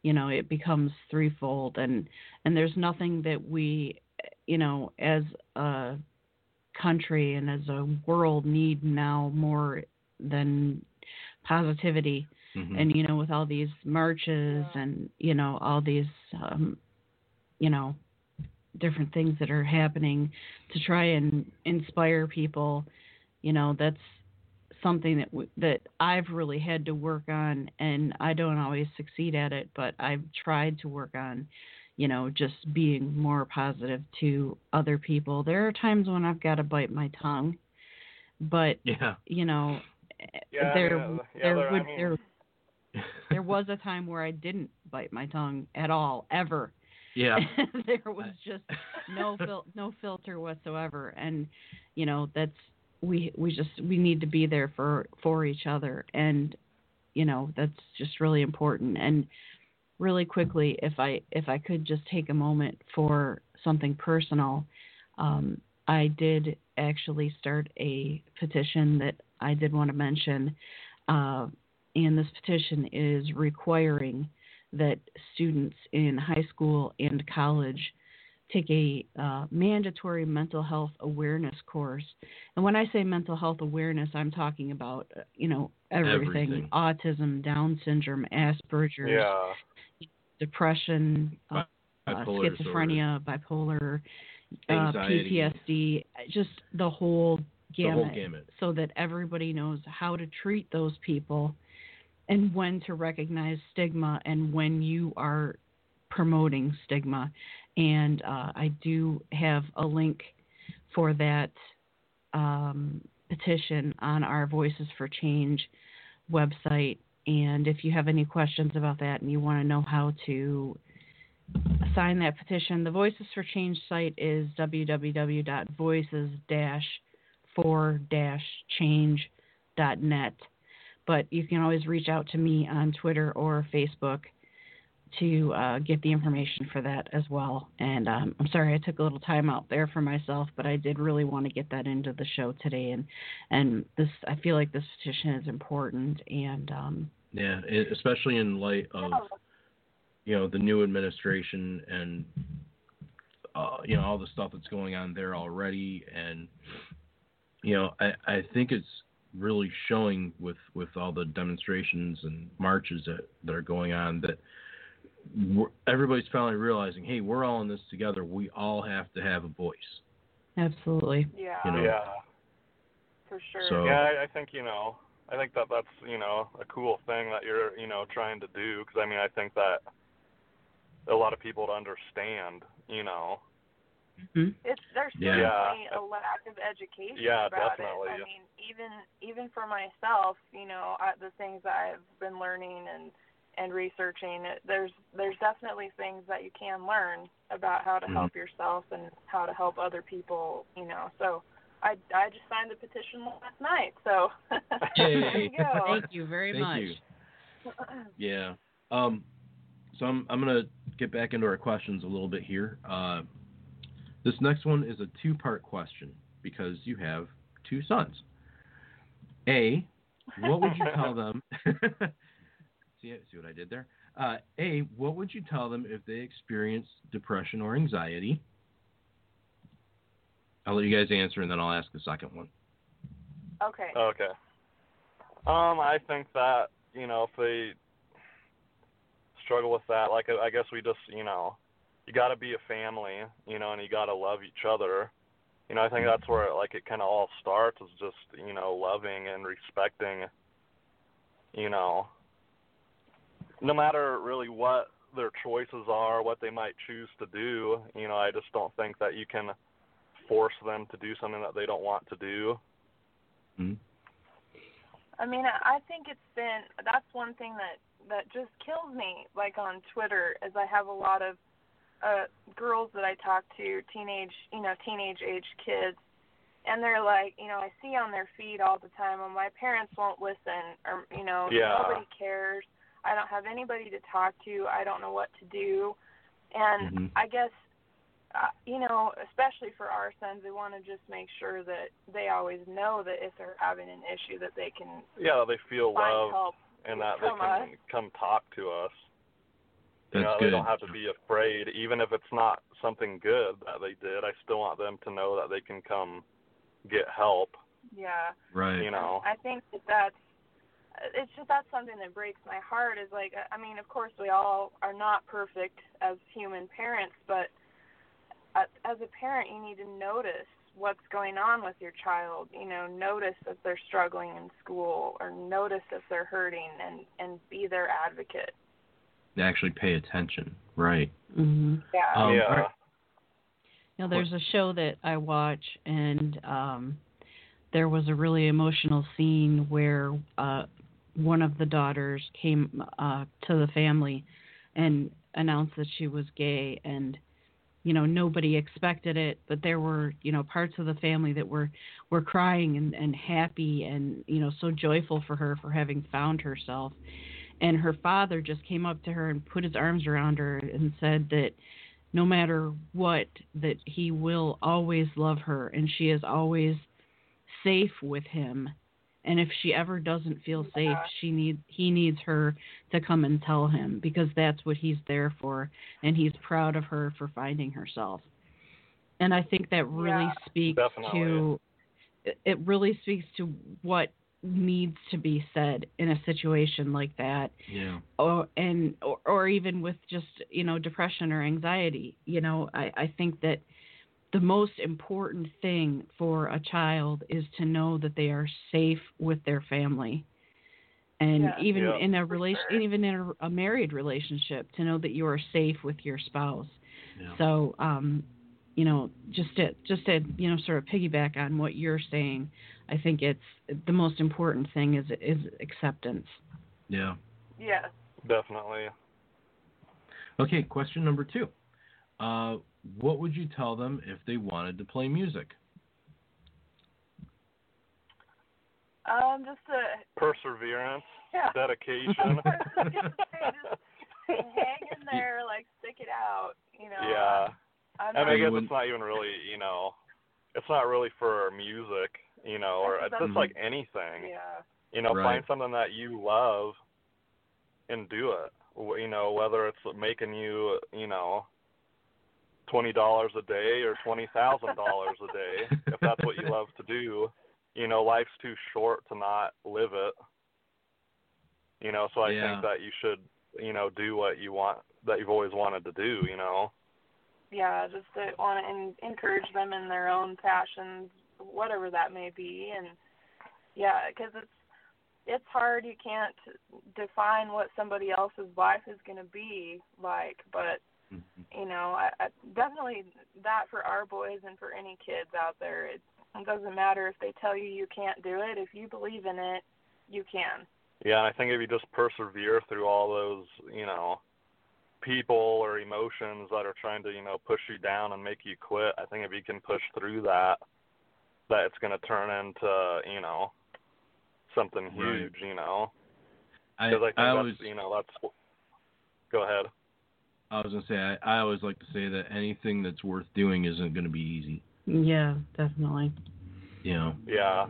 you know, it becomes threefold. And, and there's nothing that we, you know, as a country and as a world need now more than positivity. Mm-hmm. And, you know, with all these marches and, you know, all these, um, you know, different things that are happening to try and inspire people, you know, that's something that w- that I've really had to work on, and I don't always succeed at it, but I've tried to work on, you know, just being more positive to other people. There are times when I've got to bite my tongue, but Yeah. you know, Yeah, there I mean, uh, yeah, there there- I would mean- there there was a time where I didn't bite my tongue at all, ever. Yeah. There was just no fil- no filter whatsoever, and you know, that's we we just we need to be there for for each other, and you know, that's just really important. And really quickly, if I if I could just take a moment for something personal, um, I did actually start a petition that I did want to mention, uh, and this petition is requiring that students in high school and college take a uh, mandatory mental health awareness course. And when I say mental health awareness, I'm talking about, uh, you know, everything, Everything. autism, Down syndrome, Asperger's, Yeah. depression, uh, uh, Bipolar schizophrenia, bipolar, uh, Anxiety. P T S D, just the whole The gamut, whole gamut. so that everybody knows how to treat those people and when to recognize stigma and when you are promoting stigma. And uh, I do have a link for that um, petition on our Voices for Change website. And if you have any questions about that and you want to know how to sign that petition, the Voices for Change site is w w w dot voices dash for dash change dot net. But you can always reach out to me on Twitter or Facebook to uh, get the information for that as well. And um, I'm sorry I took a little time out there for myself, but I did really want to get that into the show today. And and this, I feel like this petition is important. And um, Yeah, it, especially in light of, you know, the new administration and, uh, you know, all the stuff that's going on there already. And, you know, I, I think it's really showing with, with all the demonstrations and marches that, that are going on that we're, everybody's finally realizing, hey, we're all in this together. We all have to have a voice. absolutely. Yeah. You know? Yeah. For sure. So- Yeah, I, I think, you know, I think that that's, you know, a cool thing that you're, you know, trying to do. Because, I mean, I think that a lot of people to understand, you know. Mm-hmm. It's there's Yeah. certainly a lack of education Yeah, about definitely. it. I mean, even even for myself, you know, I, the things that I've been learning and and researching, it, there's there's definitely things that you can learn about how to Mhm. help yourself and how to help other people, you know. So I I just signed the petition last night. So there you go. Thank you very Thank much. you. Yeah. Um, so I'm I'm gonna get back into our questions a little bit here. Uh, this next one is a two-part question because you have two sons. A, what would you tell them? see, see what I did there? Uh, A, what would you tell them if they experience depression or anxiety? I'll let you guys answer, and then I'll ask the second one. Okay. Okay. Um, I think that, you know, if they struggle with that, like, I guess we just, you know, you got to be a family, you know, and you got to love each other. You know, I think that's where, like, it kind of all starts is just, you know, loving and respecting, you know, no matter really what their choices are, what they might choose to do, you know, I just don't think that you can force them to do something that they don't want to do. Mm-hmm. I mean, I think it's been, that's one thing that, that just kills me, like on Twitter, is I have a lot of uh, girls that I talk to, teenage, you know, teenage age kids, and they're like, you know, I see on their feed all the time, well, my parents won't listen, or, you know, Yeah. nobody cares. I don't have anybody to talk to. I don't know what to do. And Mhm. I guess, uh, you know, especially for our sons, they want to just make sure that they always know that if they're having an issue that they can Yeah, they feel find loved help and that they from can us. come talk to us. That's you know, good. they don't have to be afraid, even if it's not something good that they did. I still want them to know that they can come get help. Yeah. Right. You know. I think that that's, it's just, that's something that breaks my heart is like, I mean, of course we all are not perfect as human parents, but as a parent you need to notice what's going on with your child, you know, notice if they're struggling in school or notice if they're hurting and, and be their advocate. Actually pay attention. Right. Mm-hmm. Yeah. Um, yeah. all right. You know, there's a show that I watch, and um, there was a really emotional scene where uh, one of the daughters came uh, to the family and announced that she was gay, and you know, nobody expected it, but there were, you know, parts of the family that were, were crying and, and happy and, you know, so joyful for her for having found herself. And her father just came up to her and put his arms around her and said that no matter what, that he will always love her and she is always safe with him. And if she ever doesn't feel safe, she need he needs her to come and tell him, because that's what he's there for, and he's proud of her for finding herself. And I think that really Yeah, speaks definitely. to it really speaks to what needs to be said in a situation like that. Yeah. Or and or, or even with just, you know, depression or anxiety. You know, I, I think that the most important thing for a child is to know that they are safe with their family. And Yeah. even Yeah. in a relation, sure. even in a, a married relationship, to know that you are safe with your spouse. Yeah. So, um, you know, just to, just to, you know, sort of piggyback on what you're saying, I think it's the most important thing is, is acceptance. Yeah. Yes. Definitely. Okay, question number two. Uh, what would you tell them if they wanted to play music? Um, just a Perseverance, yeah. dedication. Just hang in there, like stick it out. You know. yeah. I'm And I not- guess would- it's not even really, you know, it's not really for music, you know, or That's it's just what- like anything. Yeah. You know, Right. find something that you love and do it. W- You know, whether it's making you, you know, twenty dollars a day or twenty thousand dollars a day, if that's what you love to do. You know, life's too short to not live it. You know, so I Yeah. think that you should, you know, do what you want, that you've always wanted to do, you know. Yeah, just to want to en- encourage them in their own passions, whatever that may be, and yeah, because it's it's hard. You can't define what somebody else's life is going to be like, but Mm-hmm. you know, I, I definitely that for our boys and for any kids out there. It, it doesn't matter if they tell you you can't do it. If you believe in it, you can. Yeah, and I think if you just persevere through all those, you know, people or emotions that are trying to, you know, push you down and make you quit, I think if you can push through that, that it's going to turn into, you know, something huge, you know. I, Because I think I that's, always, you know, that's, go ahead. I was gonna say, I, I always like to say that anything that's worth doing isn't gonna be easy. Yeah, definitely. You know. Yeah.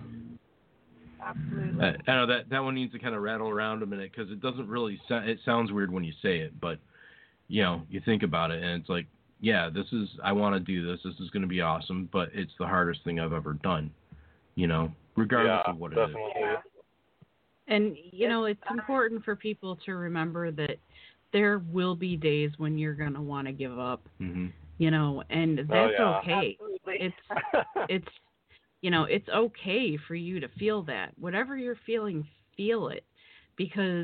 Absolutely. I, I know that that one needs to kind of rattle around a minute because it doesn't really. So, it sounds weird when you say it, but you know, you think about it and it's like, yeah, this is. I want to do this. This is gonna be awesome, but it's the hardest thing I've ever done. You know, regardless yeah, of what definitely. it is. Yeah. And, you know, it's It's- important for people to remember that there will be days when you're going to want to give up, Mm-hmm. you know, and that's Oh, yeah. okay. Absolutely. It's, it's, you know, it's okay for you to feel that. Whatever you're feeling, feel it, because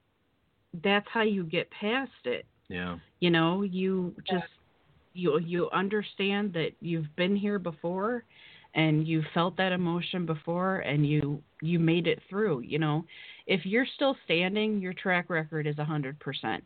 that's how you get past it. Yeah. You know, you just, you, you understand that you've been here before and you felt that emotion before and you, you made it through. You know, if you're still standing, your track record is a hundred percent.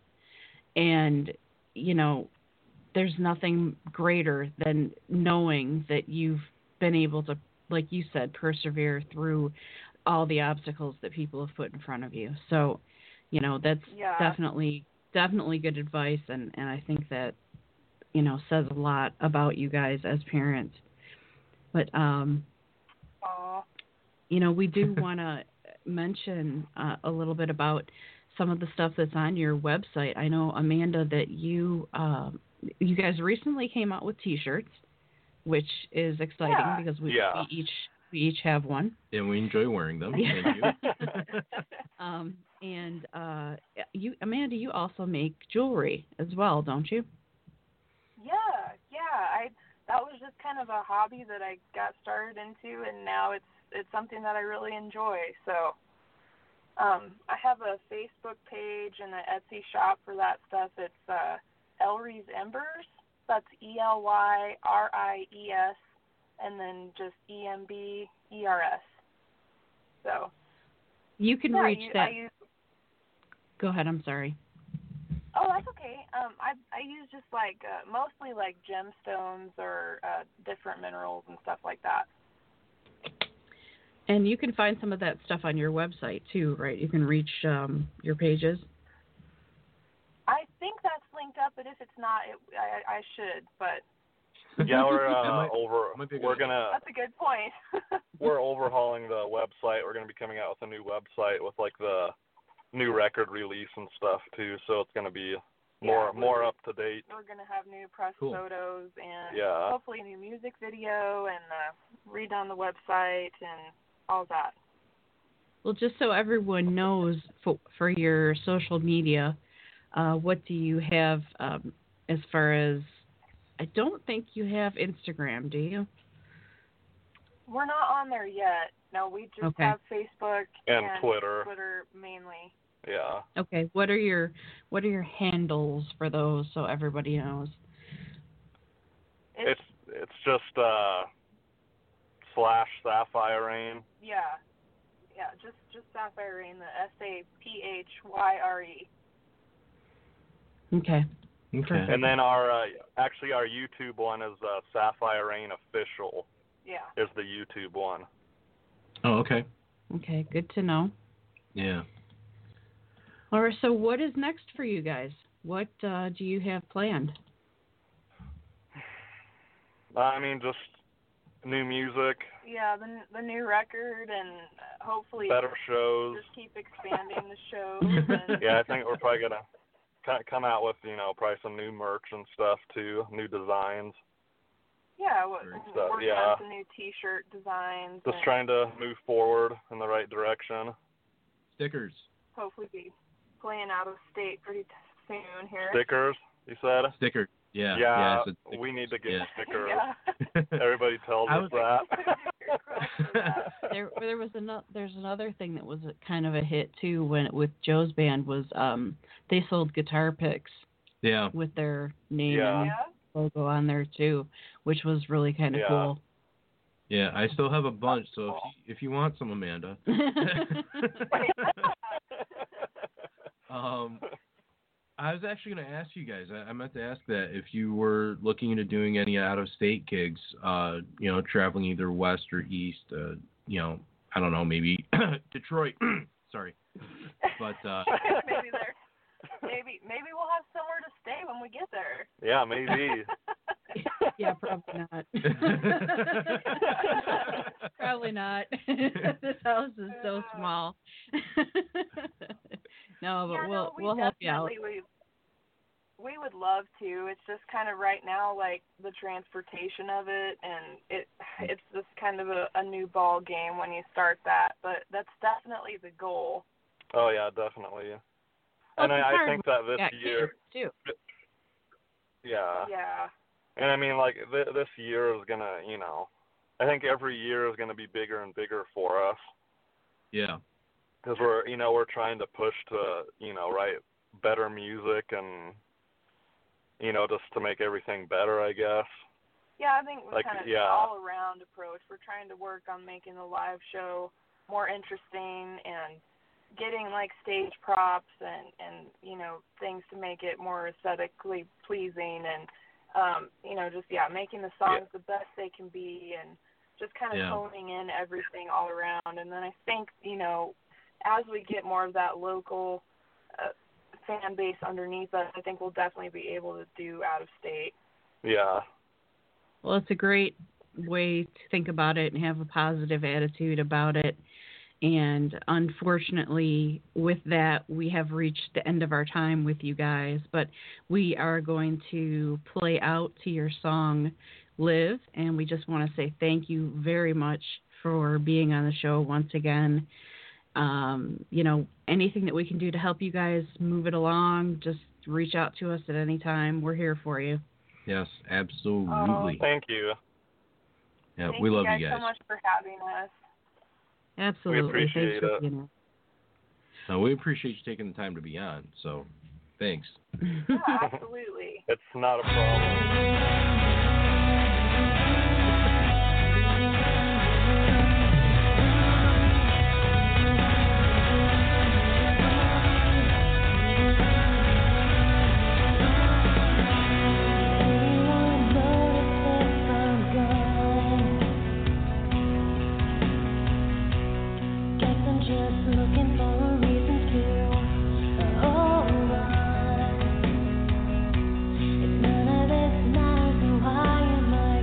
And, you know, there's nothing greater than knowing that you've been able to, like you said, persevere through all the obstacles that people have put in front of you. So, you know, that's Yeah. definitely, definitely good advice. And, and I think that, you know, says a lot about you guys as parents. But, um, Aw. you know, we do want to mention uh, a little bit about some of the stuff that's on your website. I know, Amanda, that you um, you guys recently came out with T-shirts, which is exciting Yeah. because we, Yeah. we each we each have one. And we enjoy wearing them. Yeah. Thank you. um, and uh, you, Amanda, you also make jewelry as well, don't you? Yeah, yeah. I that was just kind of a hobby that I got started into, and now it's it's something that I really enjoy. So, um, I have a Facebook page and an Etsy shop for that stuff. It's uh, Elry's Embers. That's E L Y R I E S, and then just E M B E R S. So. You can yeah, reach you, that. I use, Go ahead. I'm sorry. Oh, that's okay. Um, I I use just like uh, mostly like gemstones or uh, different minerals and stuff like that. And you can find some of that stuff on your website too, right? You can reach um, your pages. I think that's linked up, but if it's not, it, I I should. But Yeah, we're uh, That might- over. might be a good We're idea. gonna that's a good point. we're overhauling the website. We're gonna be coming out with a new website with like the new record release and stuff too. So it's gonna be more Yeah, more we're- up to date. We're gonna have new press Cool. photos and Yeah. hopefully a new music video and uh, redone the website and all that. Well, just so everyone knows, for, for your social media, uh, what do you have um, as far as? I don't think you have Instagram, do you? We're not on there yet. No, we just Okay. have Facebook And Twitter. Twitter mainly. Yeah. Okay. What are your What are your handles for those so everybody knows? It's, It's it's just uh slash Sapphire Rain. yeah, yeah, just just Sapphire Rain, the S A P H Y R E. Okay. Okay. And then our uh, actually our YouTube one is uh, Sapphire Rain Official Yeah. is the YouTube one. Oh, okay. Okay. Good to know. Yeah. All right. So, what is next for you guys? What uh, do you have planned? I mean, just new music, Yeah, the the new record, and uh, hopefully better shows. just keep expanding the shows. And, Yeah, I think we're probably gonna co- come out with you know probably some new merch and stuff too, new designs. Yeah, what, So, working yeah. on some new T-shirt designs. Just and trying to move forward in the right direction. Stickers. hopefully be playing out of state pretty t- soon here. Stickers, you said? Sticker. Yeah. Yeah, it's a- we need to get yeah. stickers. Yeah. Everybody tells I us was- that. There, there was another. There's another thing that was a, kind of a hit too when with Joe's band was um they sold guitar picks Yeah. with their name Yeah. and Yeah. logo on there too, which was really kind of Yeah. cool. Yeah. I still have a bunch, so if you, if you want some, Amanda. um, I was actually going to ask you guys. I, I meant to ask that if you were looking into doing any out-of-state gigs, uh, you know, traveling either west or east. Uh, you know, I don't know, maybe Detroit. Sorry, but uh, maybe there. Maybe maybe we'll have somewhere to stay when we get there. Yeah, maybe. Yeah, probably not. Probably not. This house is so small. No, but yeah, we'll no, we we'll help you out. definitely- We, we would love to. It's just kind of right now, like the transportation of it, and it it's just kind of a, a new ball game when you start that. But that's definitely the goal. Oh yeah, definitely. Well, And it's I, I hard think that this Yeah, year, too. yeah. Yeah. And I mean, like th- this year is gonna, you know, I think every year is gonna be bigger and bigger for us yeah. because we're, you know, we're trying to push to, you know, write better music and, you know, just to make everything better, I guess. Yeah, I think we're Like, kind of yeah. an all-around approach. We're trying to work on making the live show more interesting and getting like stage props and and you know things to make it more aesthetically pleasing and um you know just yeah making the songs Yeah. the best they can be and just kind of Yeah. honing in everything all around. And then I think you know as we get more of that local uh, fan base underneath us, I think we'll definitely be able to do out of state. Yeah. Well, it's a great way to think about it and have a positive attitude about it. And unfortunately, with that, we have reached the end of our time with you guys. But we are going to play out to your song, Live. And we just want to say thank you very much for being on the show once again. Um, you know, anything that we can do to help you guys move it along, just reach out to us at any time. We're here for you. Yes, absolutely. Oh, thank you. Yeah, Thank we love you guys, you guys. so much for having us. Absolutely. We appreciate Thanks for it. being here. No, we appreciate you taking the time to be on. So, thanks. Yeah, absolutely. It's not a problem. Just looking for a reason to hold on. If none of this matters, then why am I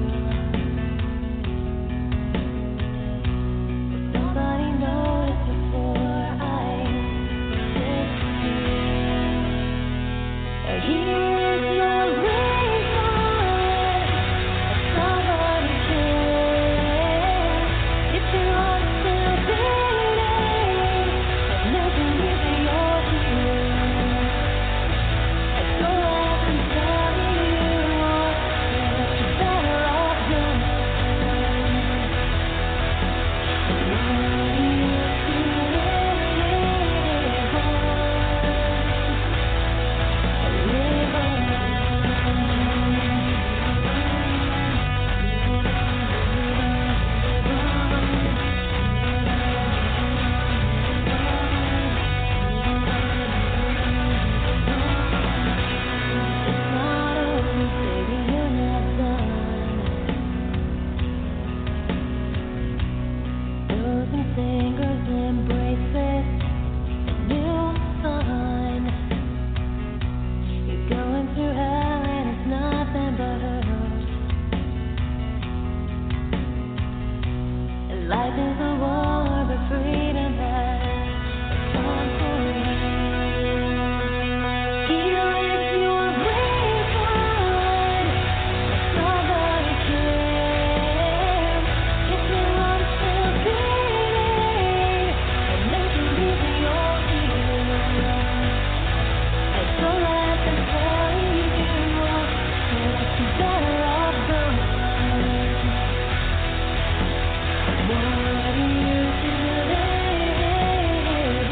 here? But somebody noticed before I disappear. Here's your reason. Somebody cares. If your heart's still beating, nothing is your fear. So I've been telling you that you're better off gone. What do you It's not over, baby, you're not done. Those and fingers embrace this new sun. You're going through hell and it's nothing but hurt. And life is a war, but freedom has come for you. Here is your reason. Somebody cares. If your heart's still beating, and nothing is your fear. And so I've been telling you that you're better off gone. What do you do to live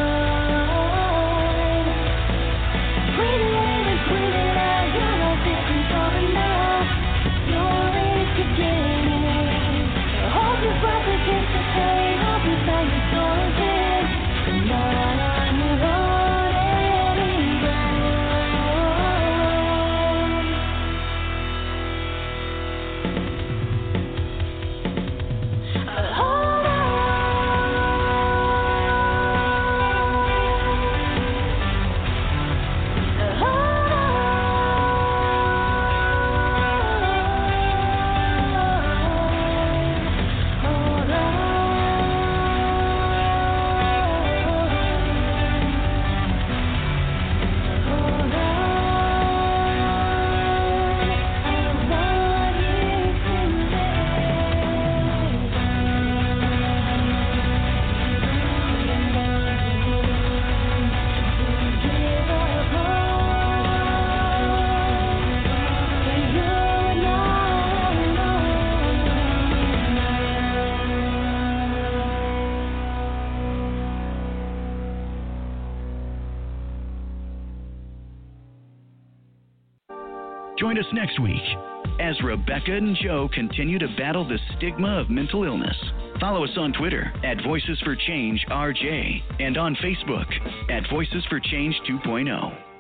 on? Breathe in and breathe it out. You're not thinking for enough. You're beginning. Hold your breath against the pain. I'll be by your soul again. And not on your own anymore. Hold on. Hold Join us next week as Rebecca and Joe continue to battle the stigma of mental illness. Follow us on Twitter at Voices for Change R J and on Facebook at Voices for Change two point oh.